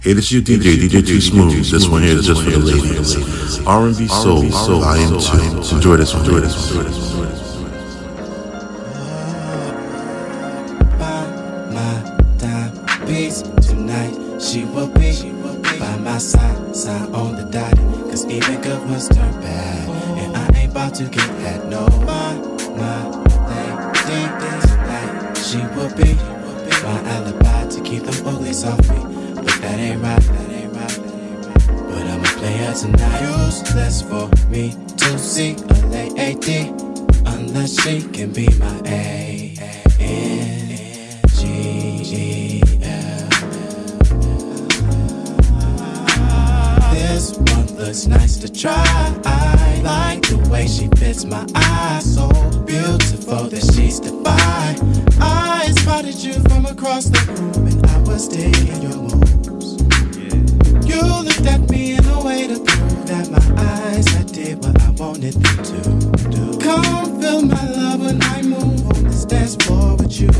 Hey, this is your DJ Too Smooth. This one here is just for the ladies. R&B Soul, Volume 2. Enjoy this one. My timepiece tonight, she will be by my side on the dot. Cause even good ones turn bad, and I ain't about to get had. No, my lady tonight, she will be my alibi to keep them uglies off me. But that ain't right. But I'm a player tonight. Useless for me to see a lady unless she can be my A-N-G-E-L. This one looks nice to try. I like the way she fits my eyes. So beautiful that she's divine. I spotted you from across the room and I was digging your moves. You looked at me in a way to prove that my eyes had did what I wanted them to do. Come feel my love when I move on this dance floor with you.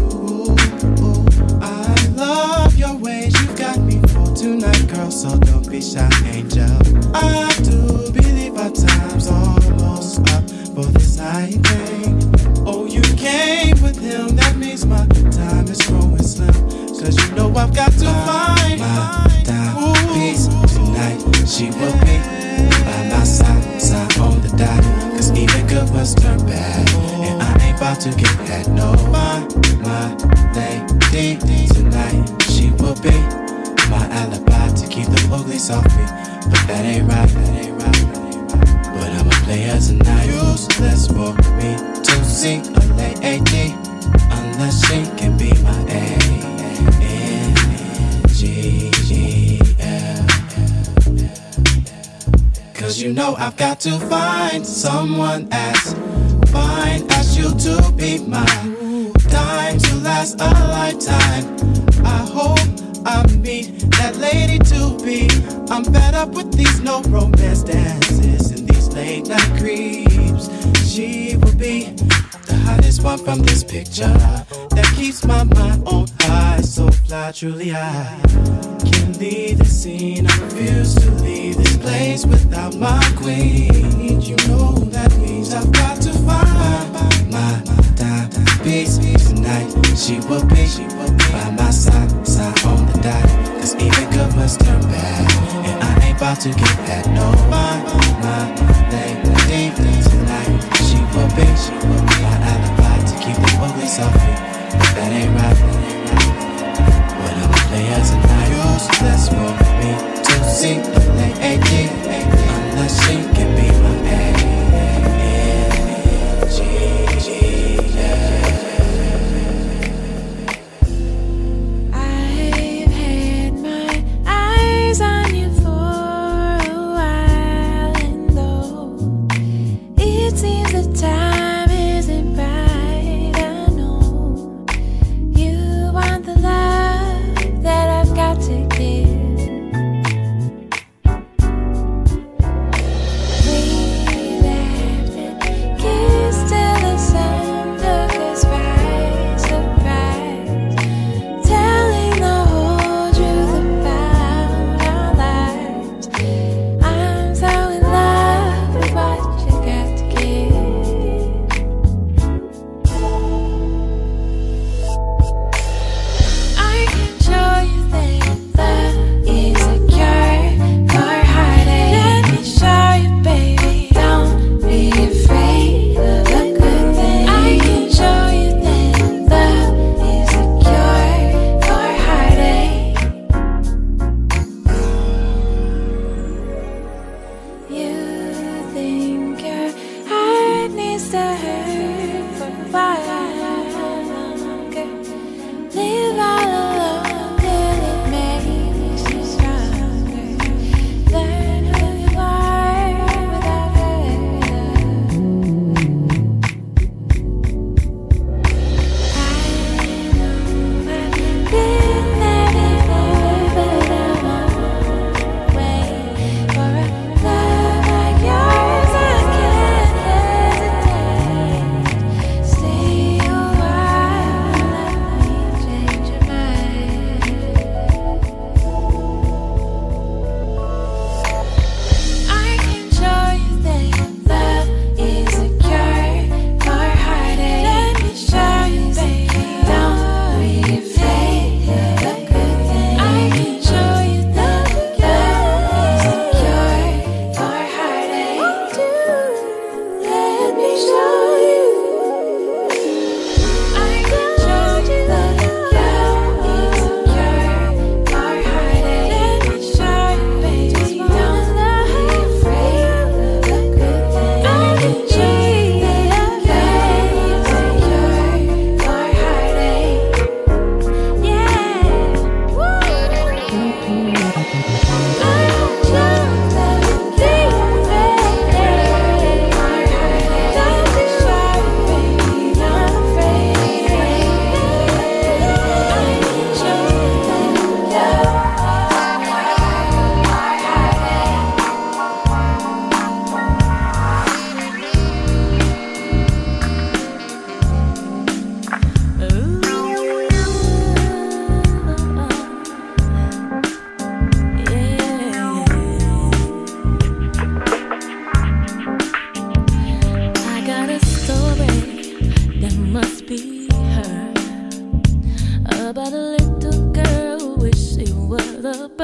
I love your ways, you got me for tonight, girl, so don't be shy, angel. I do believe our time's almost up for this night, babe. Oh, you came with him, that means my time is growing slim. Cause you know I've got to find my timepiece tonight. She will be by my side on the dot. Cause even good ones turn bad, and I ain't about to get had. No, my lady tonight, she will be my alibi to keep the uglies off me. But that ain't right. But I'm a player tonight. Useless for me to see a lady unless she can be my A-N-G-E-L. Cause you know I've got to find someone as fine as you to be mine. Time to last a lifetime. I hope I meet that lady to be. I'm fed up with these no romance dances and these late night creeps. She will be the hottest one from this picture that keeps my mind on high. So fly, truly I can't leave the scene. I refuse to leave this place without my queen. You know that means I've got to find my timepiece tonight. She will be by my side on the dot. Cause even good must turn bad, and I ain't about to get had. No, my lady tonight. She will be my alibi to keep the uglies off me. But that ain't right. But I'm a player tonight. Useless for me to see a lady unless she can be my I've had my eyes on you for a while, and though it seems the time isn't right, I know you want the love that I've got to give.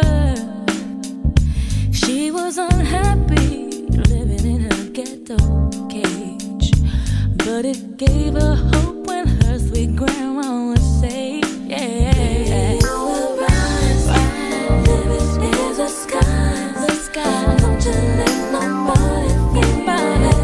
She was unhappy living in a ghetto cage, but it gave her hope when her sweet grandma would say, yeah, you will rise, living in the sky, don't you let nobody think about it.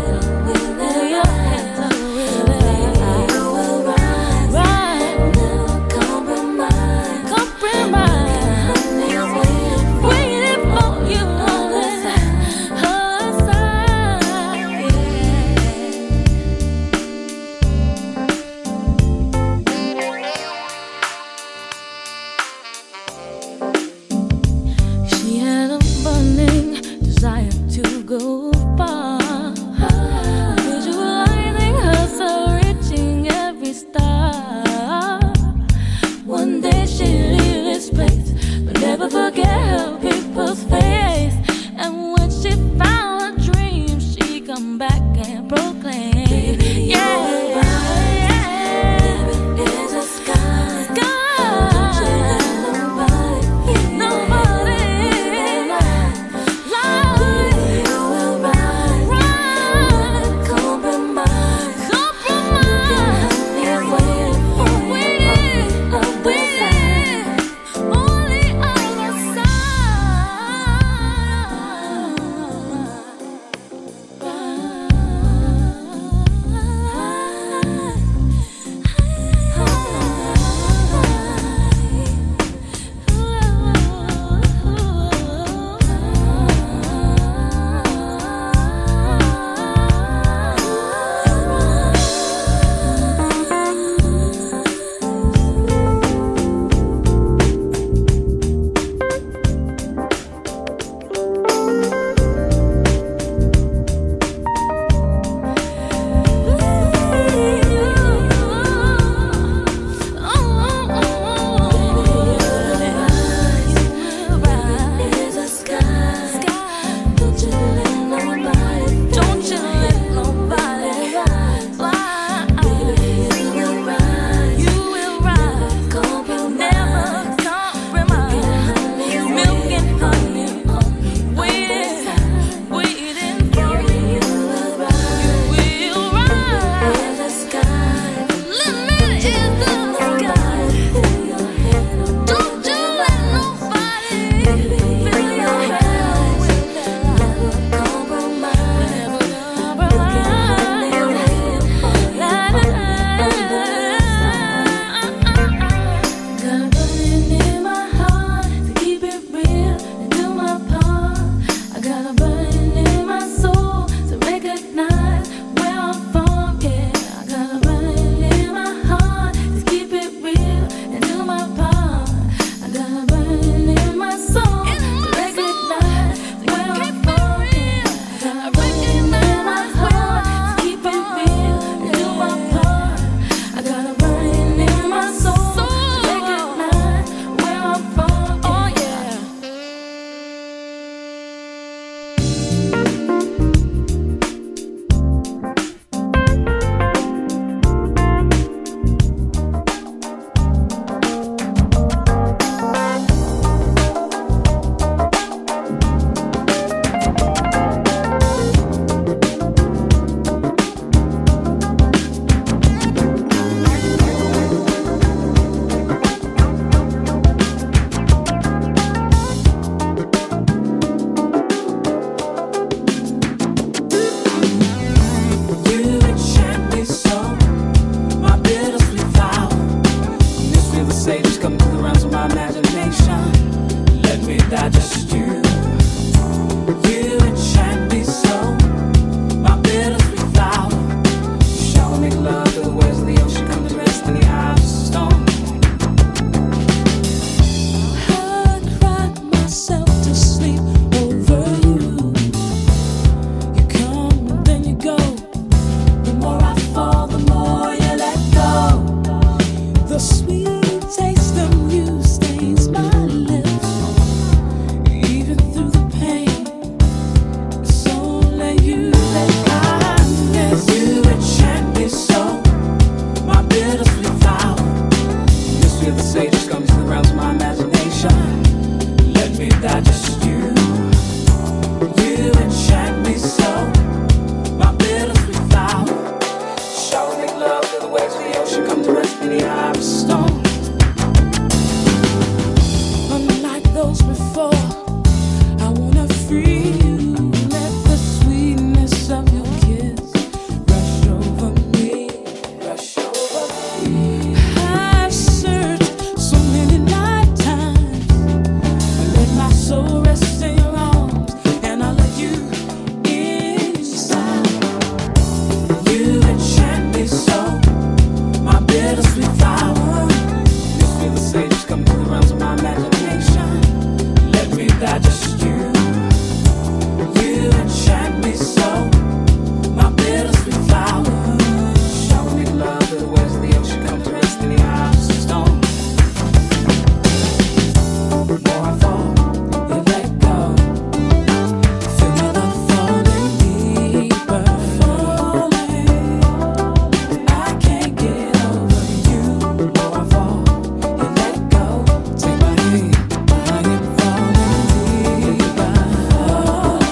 that just you. You enchant me so, my bittersweet flower. Shower make love to the waves of the ocean, come to rest in the eye of a stone. Unlike those before, I wanna free you. Let the sweetness of your kiss rush over me, rush over me. I've searched so many lifetimes, let my soul rest in your arms, and I'll let you inside. You enchant me so, my bittersweet flower. This feel the sages come to the realms of my imagination. Let me digest you. You enchant me so, my bittersweet flower. Shower me love to the waves of the ocean, come to rest in the eyes of stone. The more I fall, you let go. Feel my love falling deeper, falling. I can't get over you. The more I fall, you let go. Take my hand, I am falling deeper, falling.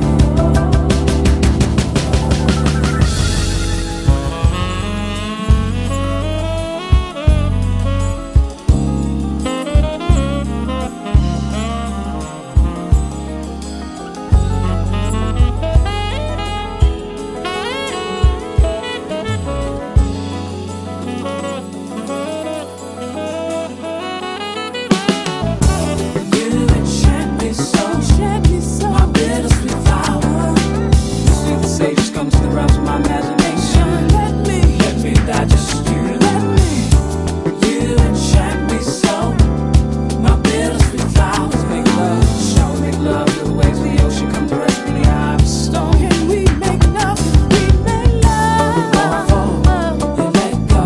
You enchant me so, my bittersweet flower. You see the sages come to the realms of my imagination. Let me digest you. You enchant me so, my bittersweet flowers. Make love, shower, make love to the waves of the ocean, come to rest in the eye of a stone. Can we make love? We make love. The more I fall, you let go.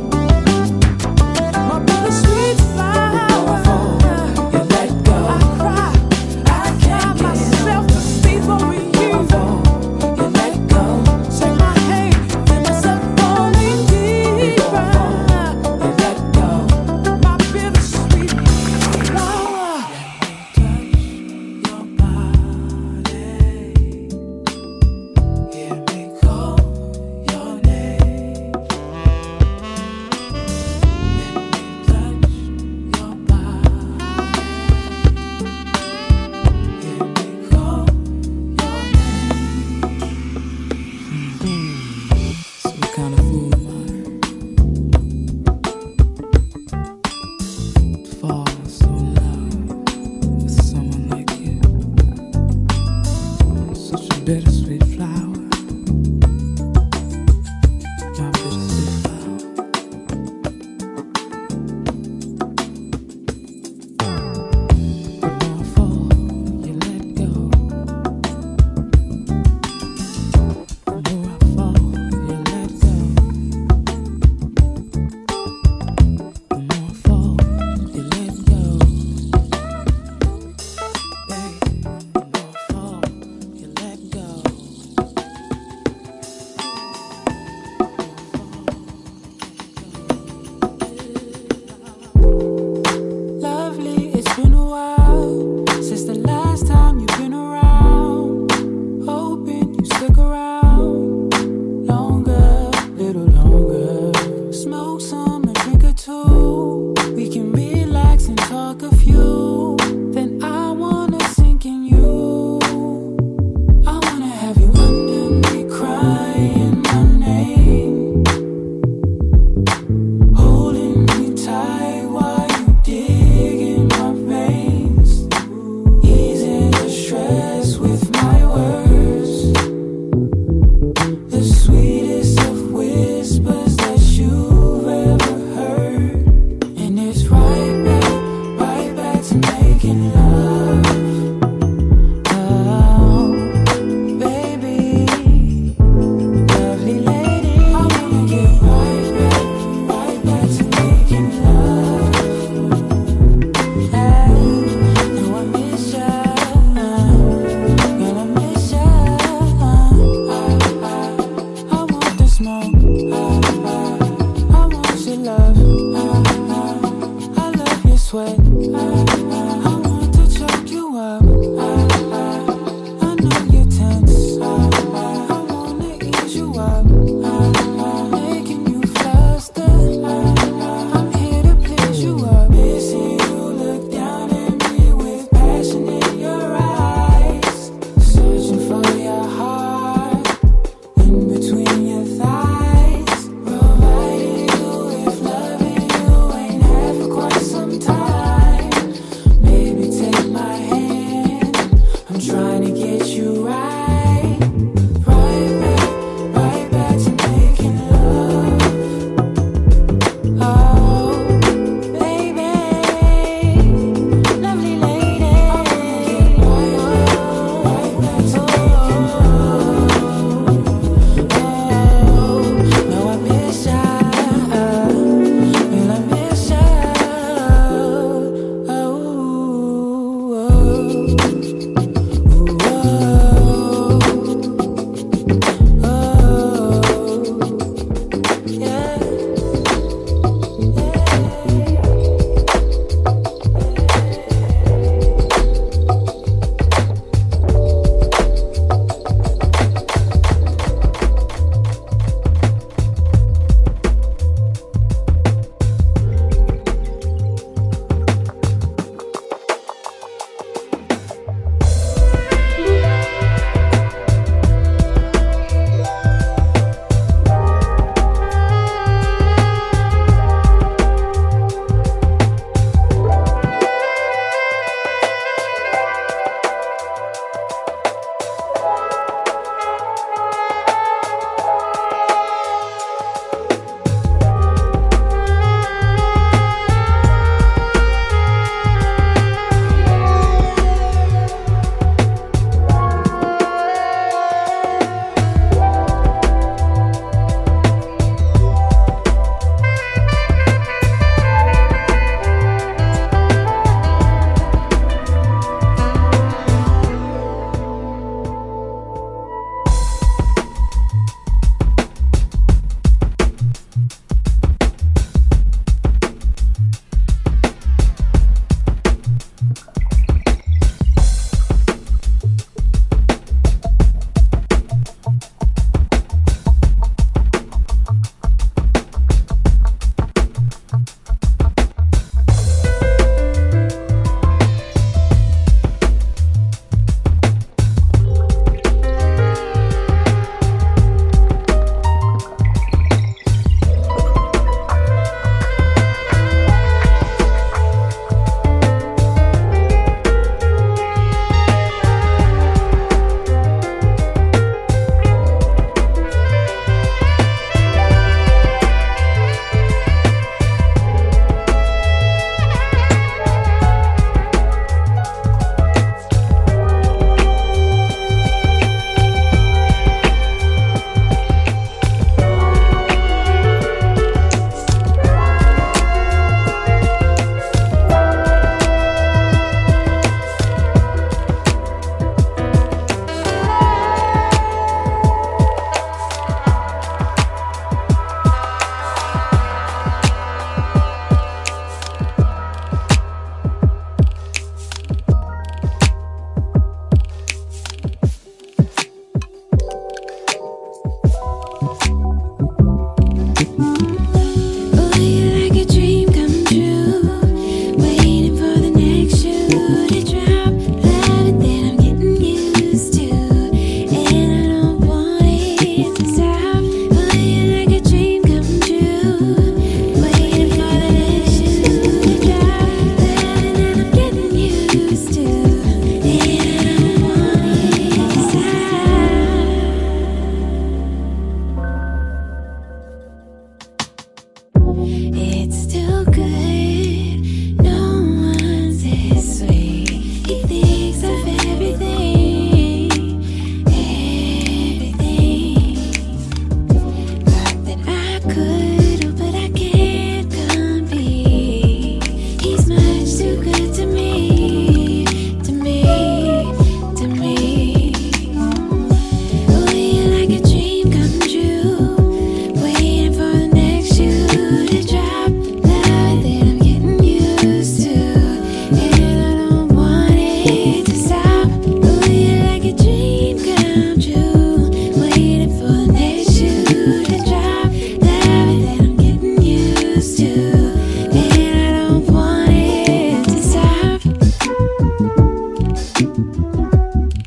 My bittersweet flower. The more I fall, you let go. I cry, I can't get myself to sleep over you. The more I fall, you let go. Take my hand, feel myself falling deeper. The more I fall, you let go. My bittersweet flower. Let me touch your body. Hear me call your name. Let me touch your body. Hear me call your name. So what kind of fool am I to fall so in love with someone like you? Such a bittersweet flower, my bittersweet flower. The more I fall, you let go. The more I fall, you let go. The more I fall, you let go. Babe, the more I fall, you let go.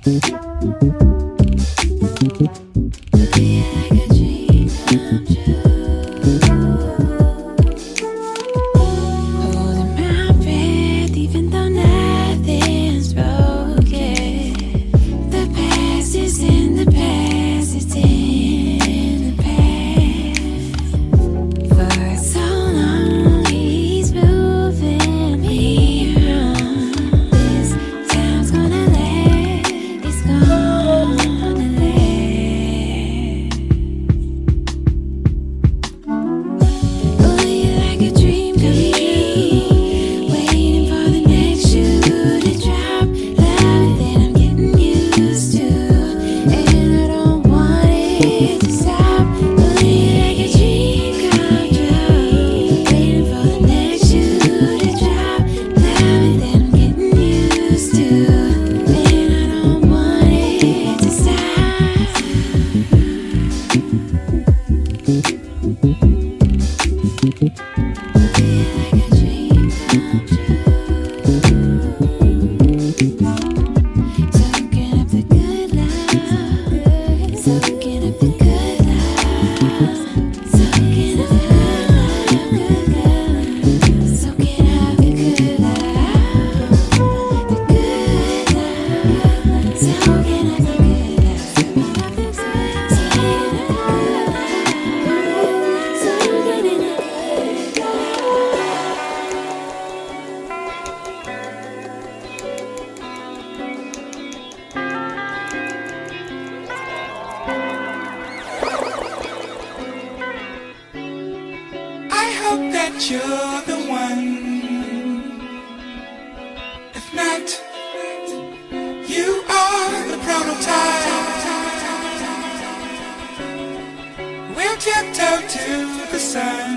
You're the one. If not, you are the prototype. We'll tiptoe to the sun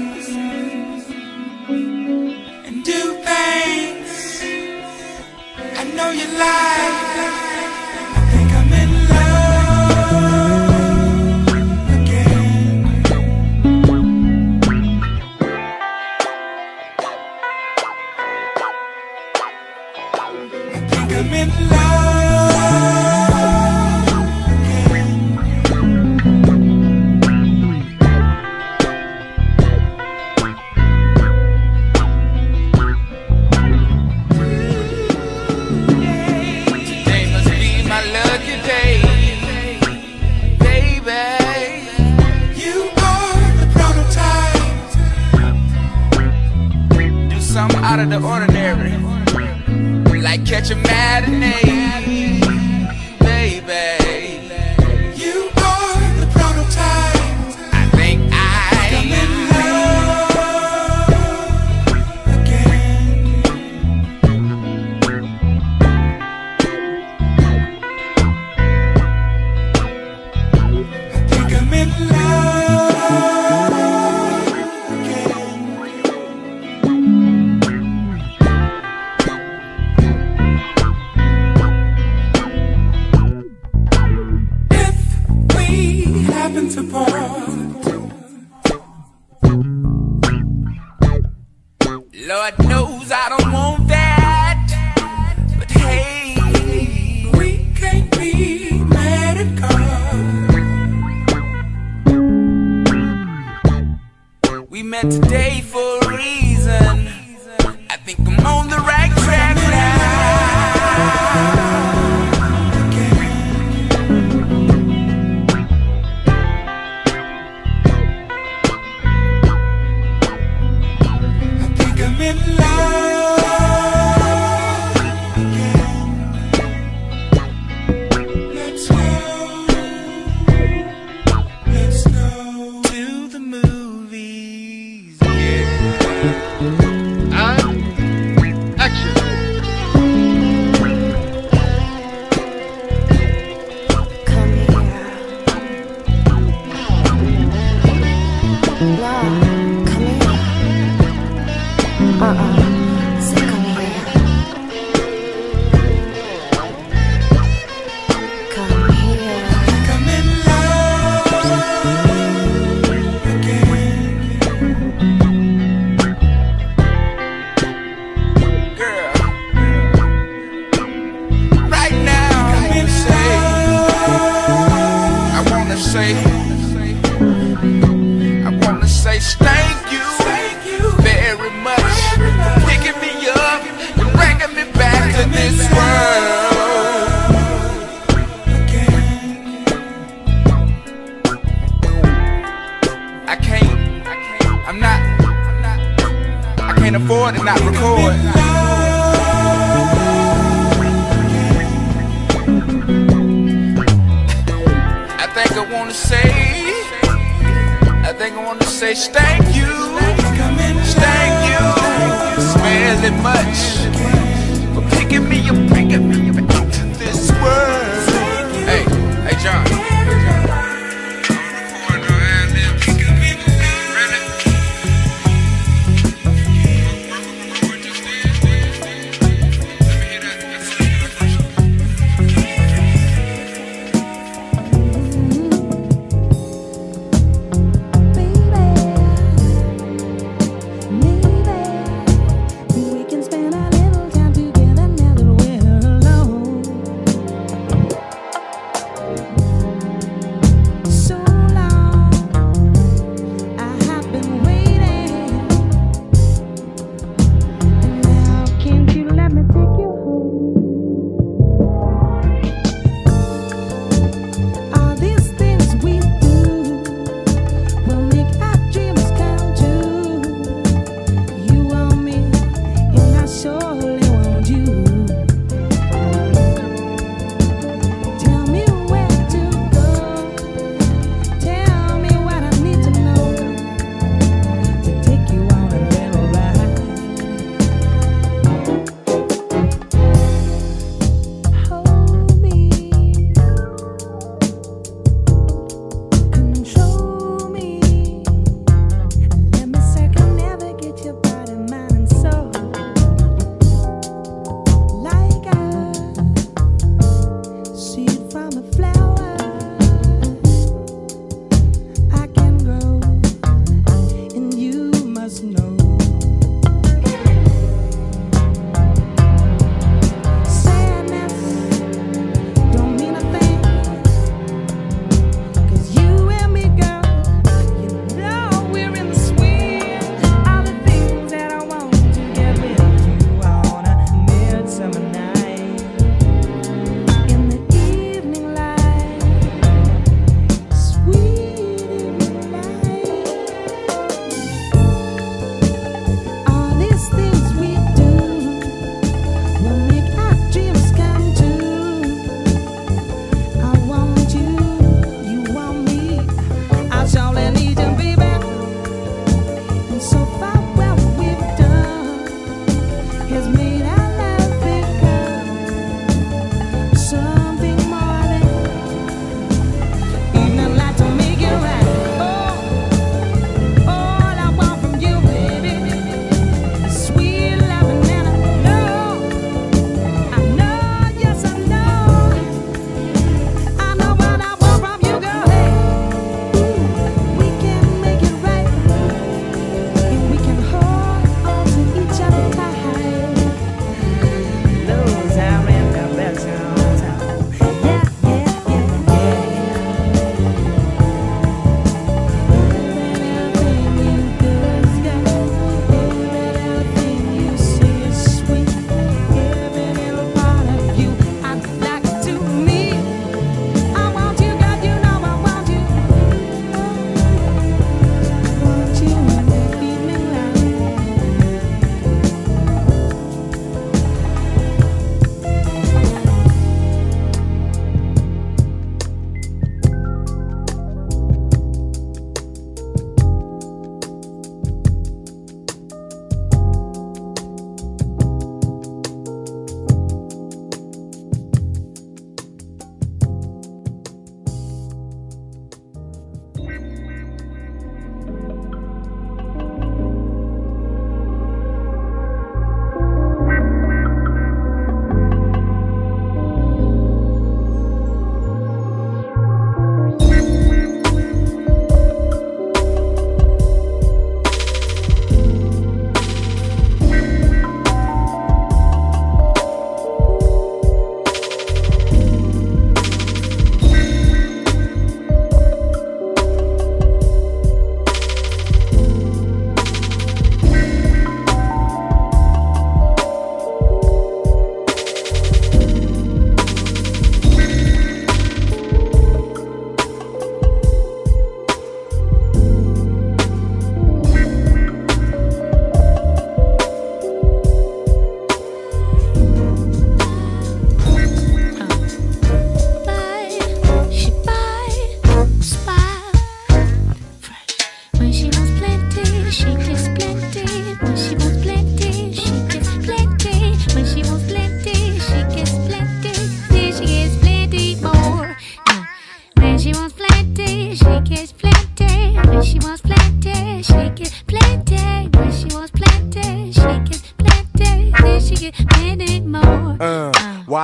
and do things I know you like. I think I'm in love again. I'm in love again. Today must be my lucky day, baby. You are the prototype. Do something out of the ordinary, like catch a matinee, baby. You are the prototype. I think I'm in love again. I think I'm in love again. To part, Lord knows I don't want that, but hey, we can't be mad at God. We met today for a reason. I think I'm on the right track now. Let's go to the movies. record and not record. I think I wanna say thank you, smelly much for picking me up to this world. Hey, John. We can spend a little time together now that we're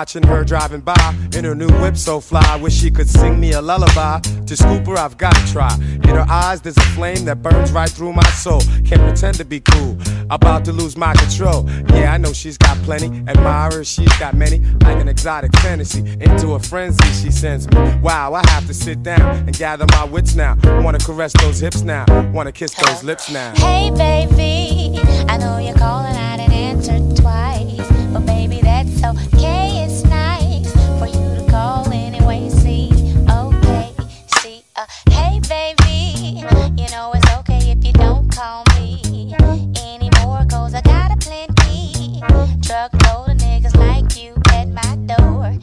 watching her driving by in her new whip so fly. Wish she could sing me a lullaby. To scoop her, I've gotta try. In her eyes, there's a flame that burns right through my soul. Can't pretend to be cool, about to lose my control. Yeah, I know she's got plenty admirers, she's got many, like an exotic fantasy. Into a frenzy she sends me. Wow, I have to sit down and gather my wits now. Wanna caress those hips now, wanna kiss those lips now. Hey baby, I know you're calling, I didn't answer twice, but baby that's okay, it's nice for you to call anyway. See, okay, see, hey baby, you know it's okay if you don't call me anymore, cause I got a plenty truckload of niggas like you at my door.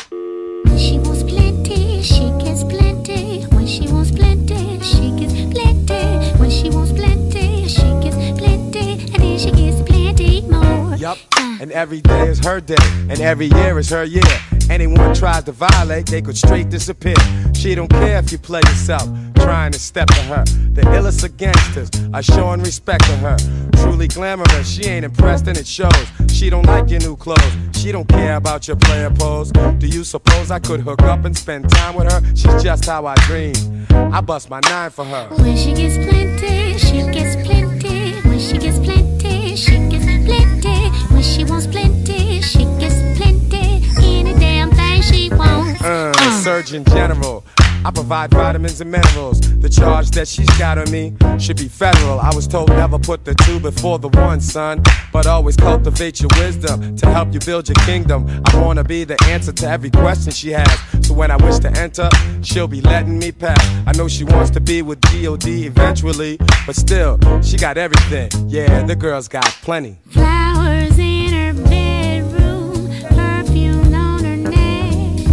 When she wants plenty, she gets plenty. When she wants plenty, she gets plenty. When she wants plenty, she gets plenty. And then she gets plenty more. Yup, and every day is her day, and every year is her year. Anyone tries to violate, they could straight disappear. She don't care if you play yourself, trying to step to her. The illest of gangsters are showing respect to her. Truly glamorous, she ain't impressed and it shows. She don't like your new clothes, she don't care about your player pose. Do you suppose I could hook up and spend time with her? She's just how I dream, I bust my 9 for her. When she gets plenty, she gets plenty. When she gets plenty, she gets plenty. When she wants plenty, she gets plenty. Any damn thing she wants. Surgeon General, I provide vitamins and minerals. The charge that she's got on me should be federal. I was told never put the 2 before the 1, son, but always cultivate your wisdom to help you build your kingdom. I wanna be the answer to every question she has, so when I wish to enter, she'll be letting me pass. I know she wants to be with G.O.D. eventually, but still, she got everything. Yeah, the girl's got plenty. Flowers in her bedroom, perfume on her neck,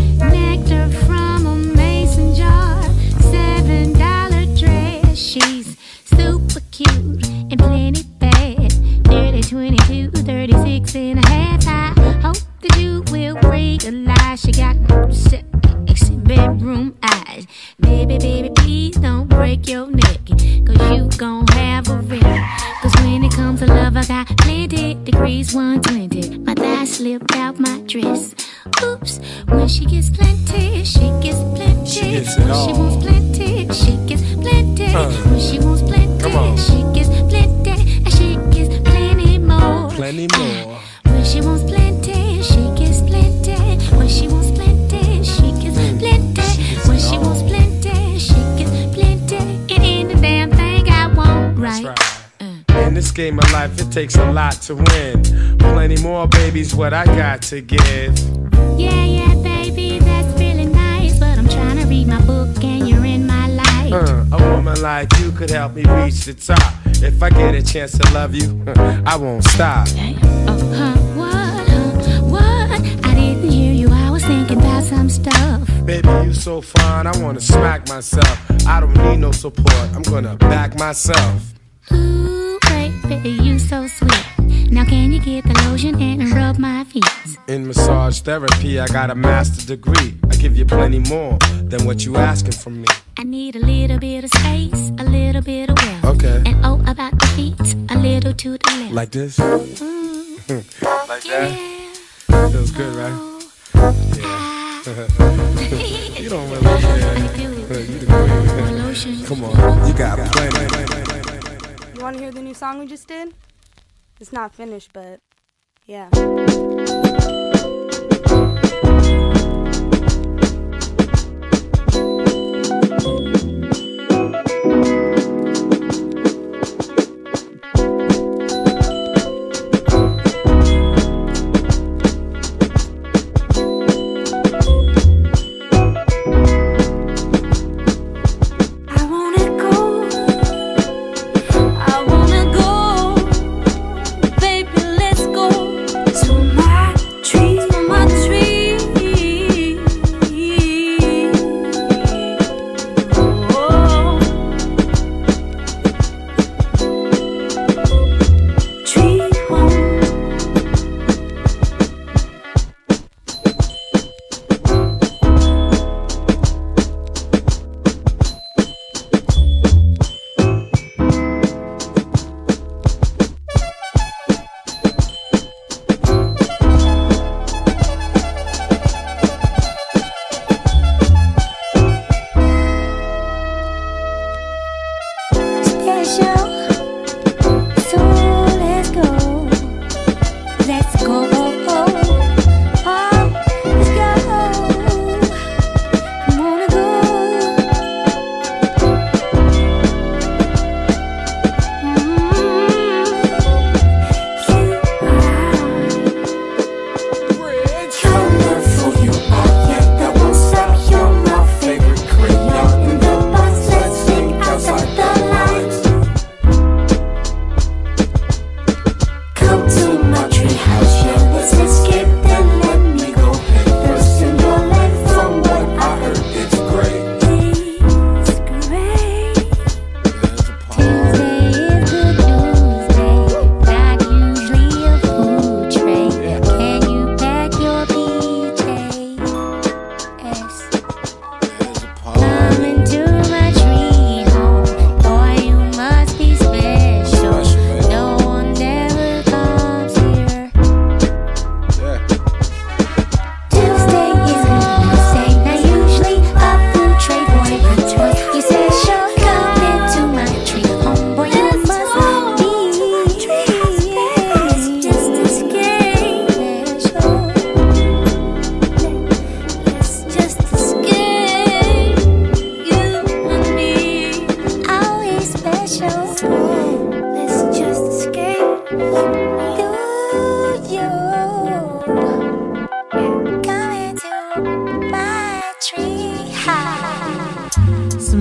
nectar from a mason jar, $7 dress. She's super cute and plenty bad. 30, 22, 36 and a half. I hope that you will realize she got sexy bedroom eyes. Baby, baby, please don't break your neck, cause you gon' have a wreck. Cause when it comes to love, I got plenty degrees, 120. My thighs slipped out my dress. Oops, when she gets plenty, she gets plenty. She gets it all. When she wants plenty, she gets plenty. When she wants plenty, she gets plenty. And she gets plenty more. Plenty more. When she wants plenty, she gets plenty. When she wants plenty, she gets plenty. When she wants plenty, she gets plenty. It ain't the damn thing I want, right? That's right. In this game of life, it takes a lot to win. Plenty more, baby's what I got to give. Yeah, yeah, baby, that's really nice, but I'm trying to read my book and you're in my life. A woman like you could help me reach the top. If I get a chance to love you, I won't stop. What? I didn't hear you, I was thinking about some stuff. Baby, you so fine, I wanna smack myself. I don't need no support, I'm gonna back myself. Ooh, baby, you so sweet. Now can you get the lotion and rub my feet? In massage therapy, I got a master's degree. I give you plenty more than what you asking from me. I need a little bit of space, a little bit of wealth. Okay. And oh, about the feet, a little to the left. Like this? Like that? Yeah. Feels good, right? Yeah. You don't really care. You the queen. Lotion. Come on, you got plenty. You want to hear the new song we just did? It's not finished, but yeah. Tree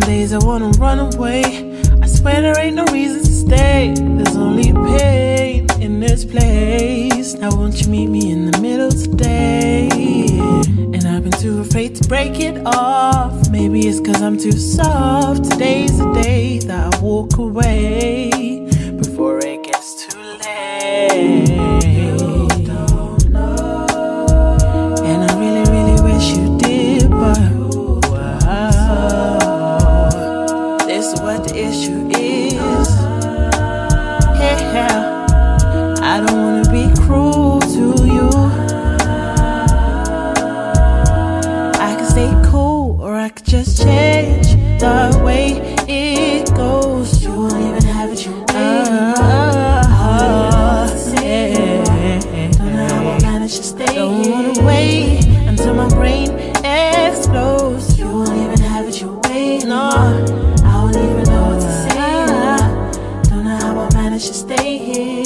days I wanna run away. I swear there ain't no reason to stay. There's only pain in this place. Now won't you meet me in the middle today? And I've been too afraid to break it off. Maybe it's cause I'm too soft. Today's the day that I walk away before it gets too late. You don't know. And I really, really wish you did, but this is what the issue is. Yeah, I don't wanna be cruel to you. I could stay cool, or I could just change the way it goes. You won't even have it your way. Don't know how I managed to stay. Don't wanna wait until my brain explodes. You won't even have it your way. No, I don't even know what to say. Don't know how I managed to stay here.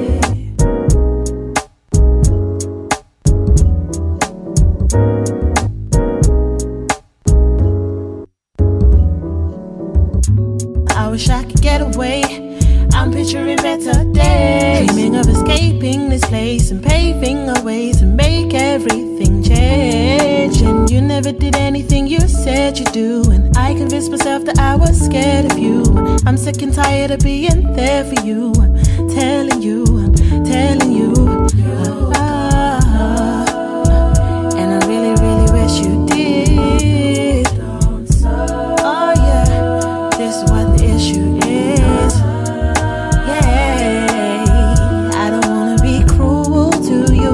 I wish I could get away. I'm picturing better days, dreaming of escaping this place and paving a way to make everything change. And you never did anything you said you do, and I convinced myself that I was scared of you. I'm sick and tired of being there for you. Telling you, telling you. And I really, really wish you did. Oh yeah, this is what the issue is. Yeah, I don't wanna be cruel to you.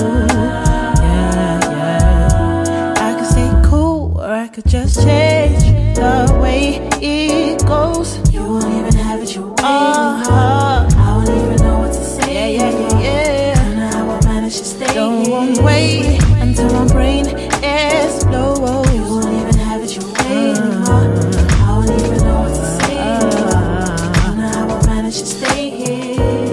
Yeah. I could stay cool, or I could just change the way it goes. You won't even have it your way. I don't even know what to say. Yeah. Don't know how I managed to stay. Don't wanna wait until my brain explodes. You won't even have it your way anymore. I don't even know what to say. Don't know how I managed to stay here.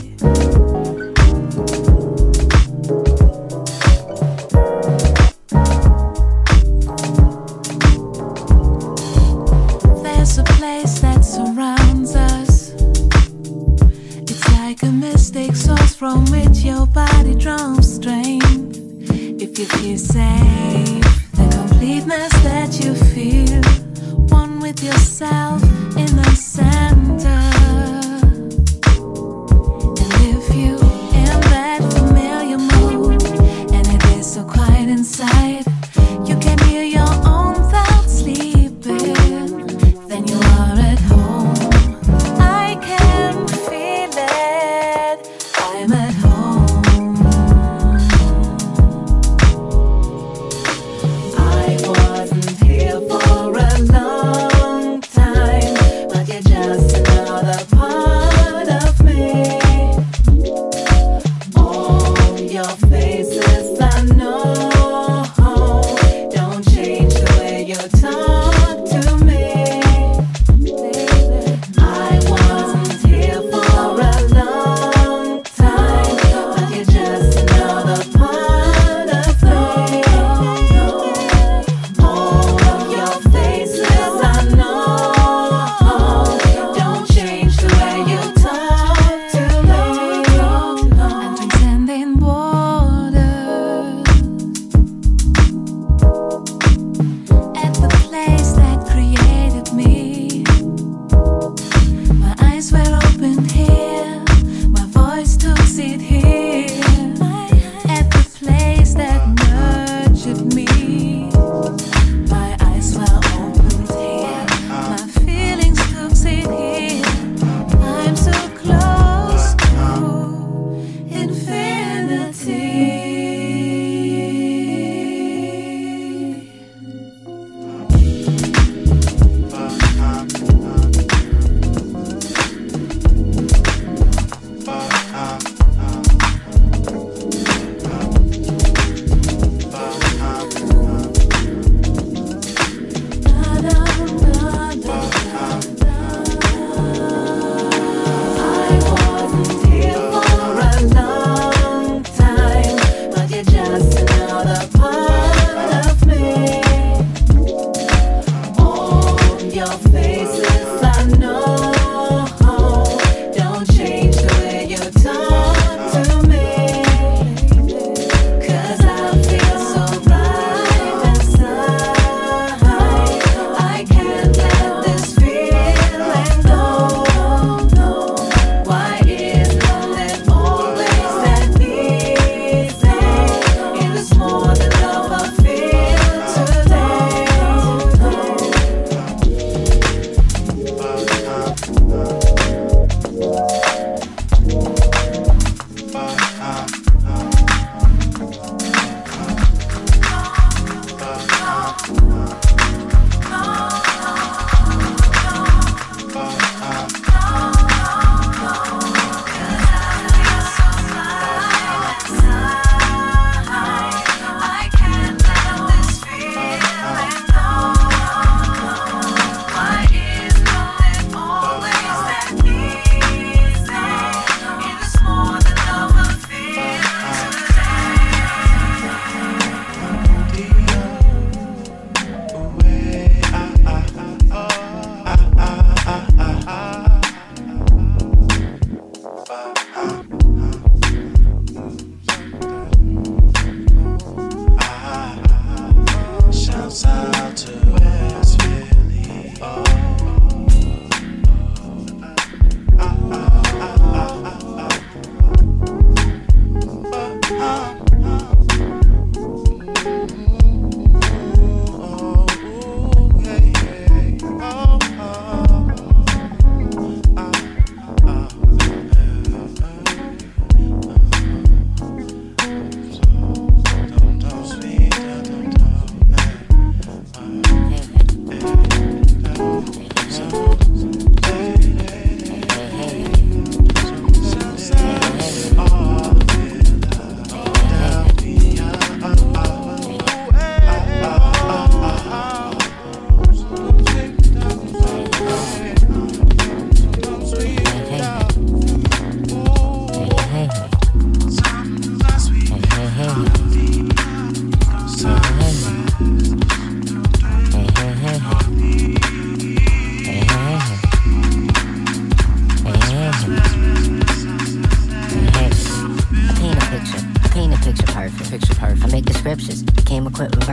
There's a place that surrounds us. It's like a mystic source from which your body draws strength. If you feel safe, the completeness that you feel, one with yourself in the center. And if you in that familiar mood, and it is so quiet inside, you can hear your own thoughts sleeping, then you are at home. I can feel it, I'm at home. I wasn't here for a long time, but you're just another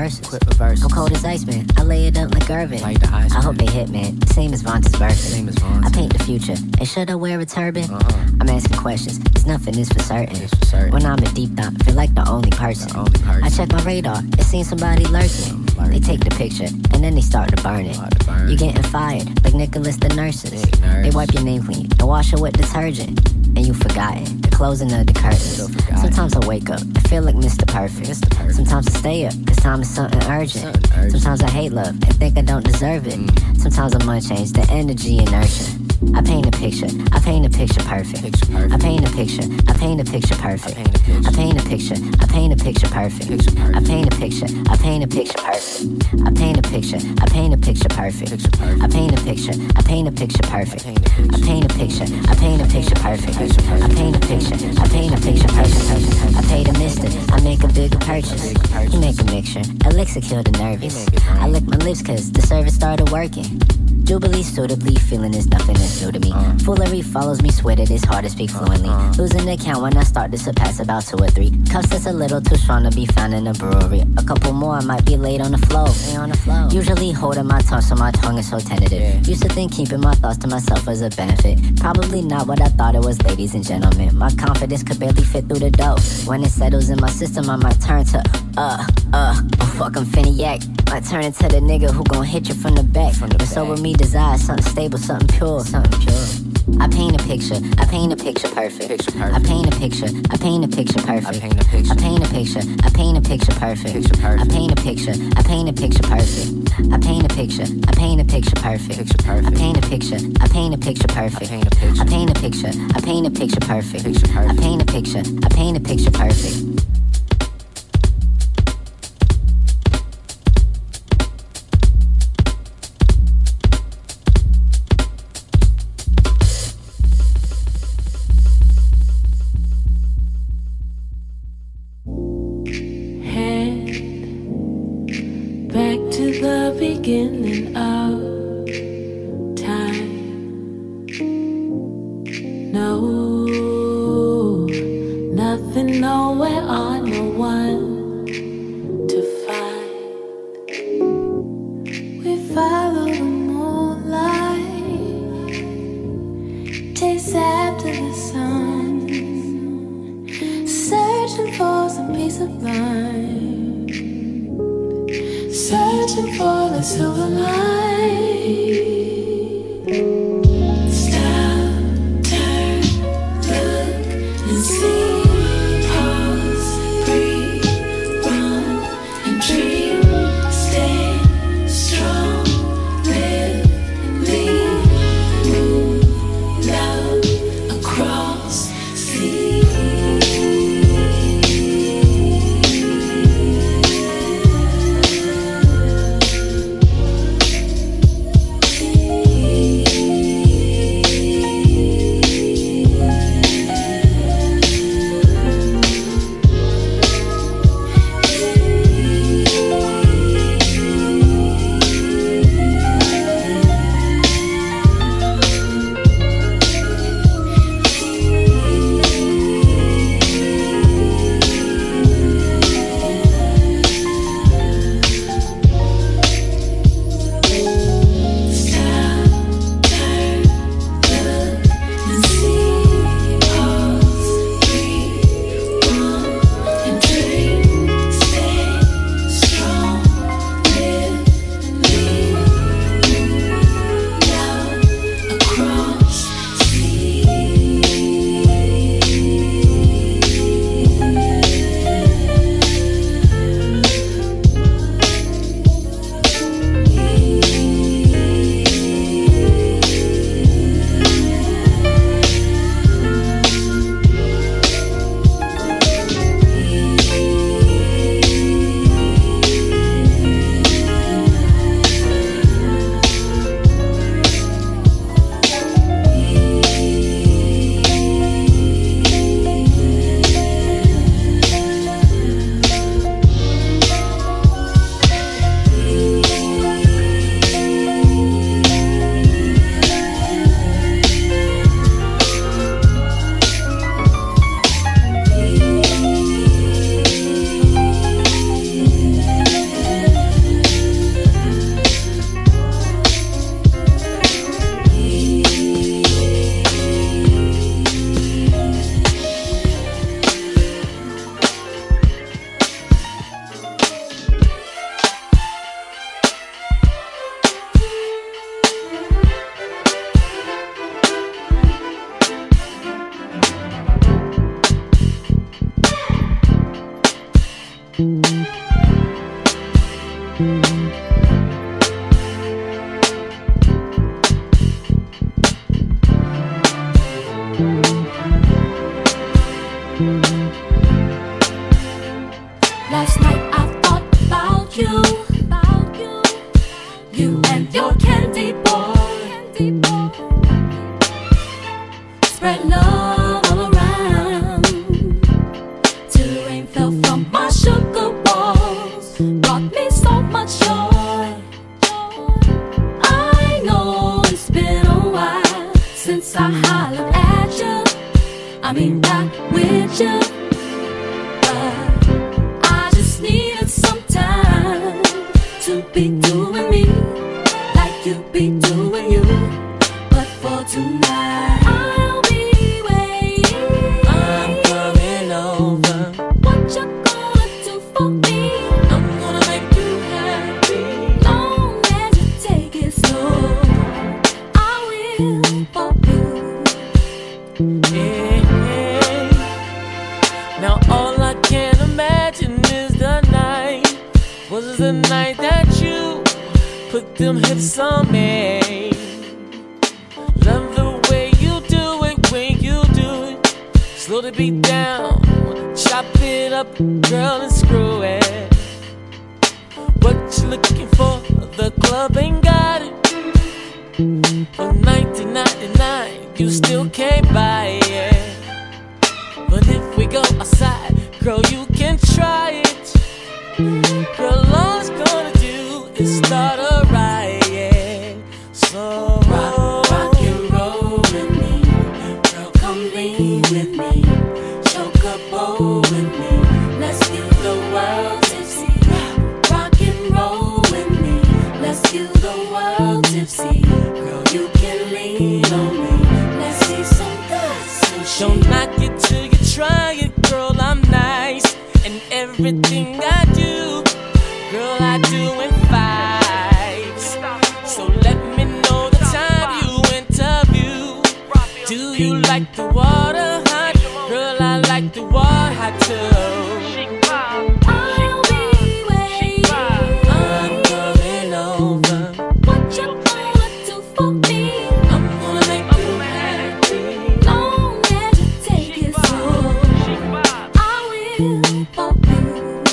verses. I'm cold as ice, man. I lay it up like Irvin. Like the ice, I hope they hit, man. Same as Vonta's birthday. I paint the future. And should I wear a turban? I'm asking questions. There's nothing is for certain. When I'm in deep thought, feel like the only person. I check my radar. It seems somebody lurking. They take the picture and then they start to burn it. You're getting fired like Nicholas the nurses. They wipe your name clean and wash it with detergent. And you forgotten the closing of the curtains. Sometimes I wake up and feel like Mr. Perfect. Sometimes I stay up cause time is something urgent. Sometimes I hate love and think I don't deserve it. Sometimes I'm unchanged, the energy inertia. I paint a picture, I paint a picture perfect. I paint a picture, I paint a picture perfect. I paint a picture, I paint a picture perfect. I paint a picture, I paint a picture perfect. I paint a picture, I paint a picture perfect. I paint a picture, I paint a picture perfect. I paint a picture, I paint a picture perfect. I paint a picture, I paint a picture perfect. I pay the mister, I make a bigger purchase. You make a mixture, elixir kill the nervous. I lick my lips cause the service started working. Jubilee suitably, feeling is nothing is new to me. Foolery follows me, sweat it is hard to speak fluently. Losing the count when I start to surpass about 2 or 3 cups that's a little too strong to be found in a brewery. A couple more, I might be laid on the flow. Usually holding my tongue so my tongue is so tentative. Used to think keeping my thoughts to myself was a benefit. Probably not what I thought it was, ladies and gentlemen. My confidence could barely fit through the dough. When it settles in my system, I might turn to oh fuck, I'm finna yak. Might turn into the nigga who gon' hit you from the back. And so with me desire something stable, something pure. I paint a picture, I paint a picture perfect. I paint a picture, I paint a picture perfect. I paint a picture, I paint a picture perfect. I paint a picture, I paint a picture perfect. I paint a picture, I paint a picture perfect. I paint a picture, I paint a picture perfect. I paint a picture, I paint a picture perfect. I paint a picture, I paint a picture perfect. Beginning of time. No, nothing, nowhere, or no one to find. We follow the moonlight, chase after the sun, searching for some peace of mind, searching for the silver light. Stop, turn, look and see. Pause, breathe, run and dream. Stay strong, live and lead. Move, love across sea. Last night I thought about you, you and your candy boy. Spread love all around till the rain fell from my sugar walls. Brought me so much joy. I know it's been a while since I hollered at you. I mean, not with you. Needed some time to be doing me like you be doing you. But for tonight, I'll be waiting. I'm coming over. What you gonna do for me? I'm gonna make you happy. Long as you take it slow, I will for you. Yeah. Now all I can imagine was the night that you put them hips on me. Love the way you do it when you do it. Slow the beat down, chop it up, girl, and screw it. What you looking for? The club ain't got it. For 1999, you still can't buy it. But if we go outside, girl, you can try it. Girl, all it's gonna do is start a riot. So rock and roll with me. Girl, come lean with me. Choke up bowl with me. Let's view the world tipsy. Rock and roll with me. Let's view the world tipsy. Girl, you can lean on me. Let's see some good sushi. Don't knock it till you try it, girl. I'm nice. And everything I do, girl, I do in fives. So let me know the time you interview. Do you like the water hot? Girl, I like the water hot too. I'll be waiting. I'm coming over. What you gonna do for me? I'm gonna make you happy. Long as you take it slow, I will for you.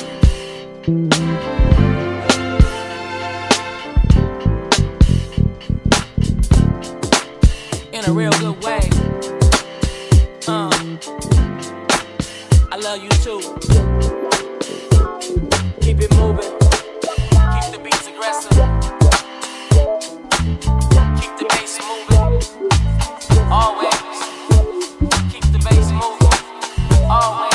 In a real good way. I love you too. Keep it moving. Keep the beats aggressive. Keep the bass moving. Always. Keep the bass moving. Always.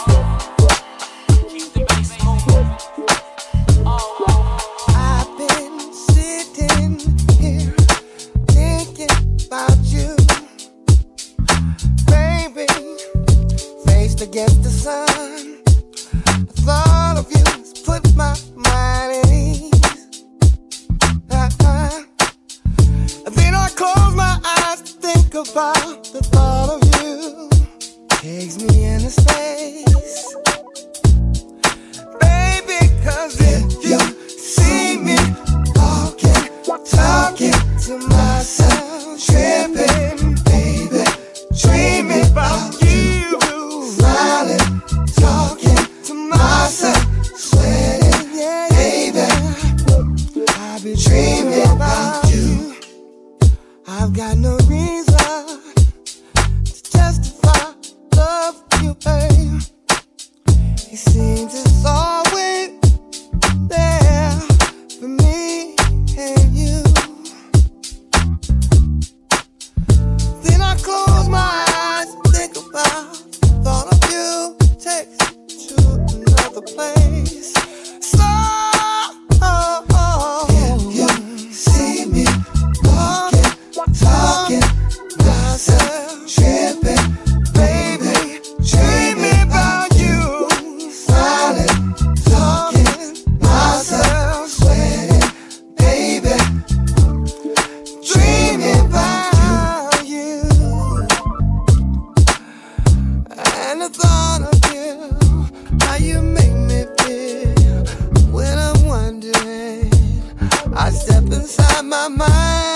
Keep the bass moving. Always. I've been sitting here thinking about you, baby, faced against the sun. The thought of you has put my mind at ease. And then I close my eyes to think about the thought of you. Takes me into space, baby, 'cause if you see me talking to myself, tripping, baby, dreaming about you, smiling, talking to myself, sweating, yeah, baby, I've been dreaming about you. I've got no reason to justify love you. my.